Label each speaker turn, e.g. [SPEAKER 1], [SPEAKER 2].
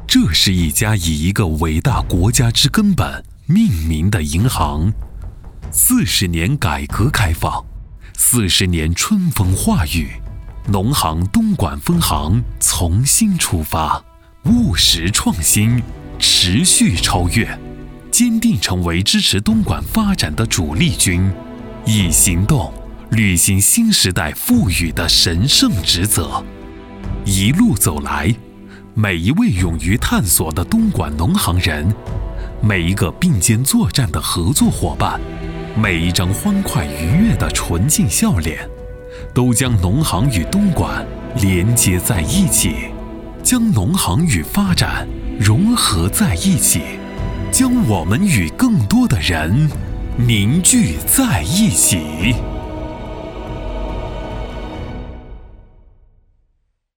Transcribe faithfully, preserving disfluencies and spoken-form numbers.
[SPEAKER 1] 这是一家以一个伟大国家之根本命名的银行。四十年改革开放，四十年春风化雨，农行东莞分行重新出发，务实创新，持续超越，坚定成为支持东莞发展的主力军，以行动履行新时代赋予的神圣职责。一路走来，每一位勇于探索的东莞农行人，每一个并肩作战的合作伙伴，每一张欢快愉悦的纯净笑脸，都将农行与东莞连接在一起，将农行与发展融合在一起，将我们与更多的人凝聚在一起。